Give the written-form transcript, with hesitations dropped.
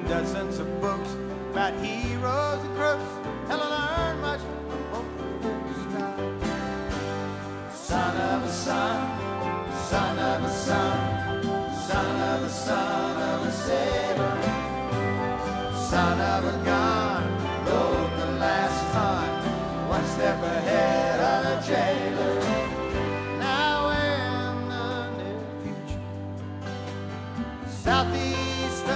dozens of books about heroes and crooks, and I learned much from both those guys. Son of a son, son of a son, son of a son of a sailor.